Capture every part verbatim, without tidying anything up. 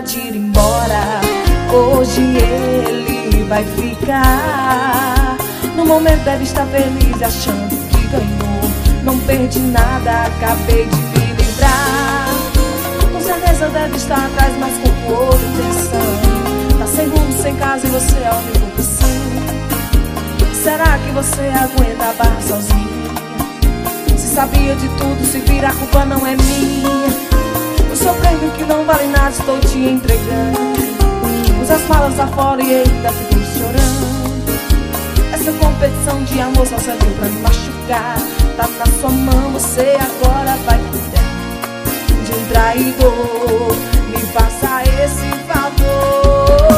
de ir embora. Hoje ele vai ficar. No momento deve estar feliz, achando que ganhou. Não perdi nada, acabei de me livrar. Com certeza deve estar atrás, mas com outra intenção. Tá sem rumo, sem casa e você é a única opção. Será que você aguenta a barra sozinha? Se sabia de tudo, se vira, a culpa não é minha. O seu prêmio que não vale nada estou te entregando. Usa as malas afora e ainda fiquei chorando. Essa competição de amor só serviu pra me machucar. Tá na sua mão, você agora vai cuidar de um traidor. Me faça esse favor.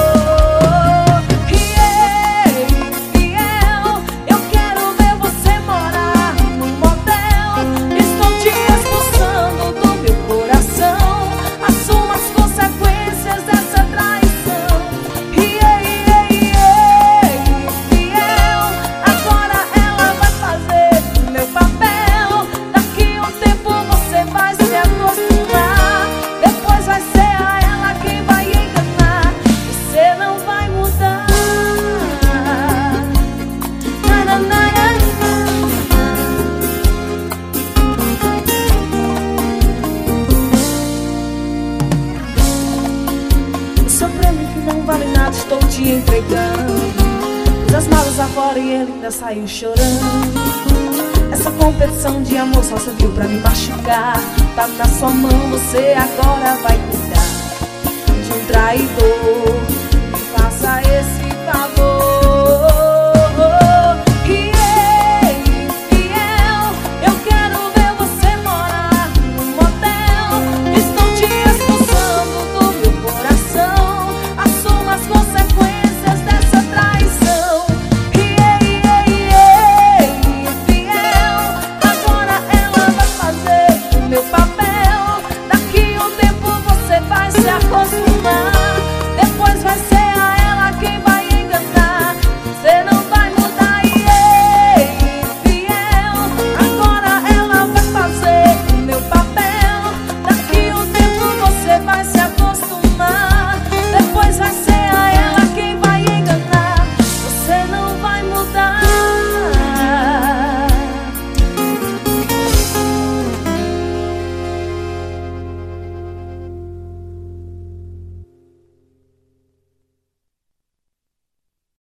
Estou te entregando. Das malas afora e ele ainda saiu chorando. Essa competição de amor só serviu pra me machucar. Tá na sua mão, você agora vai cuidar de um traidor.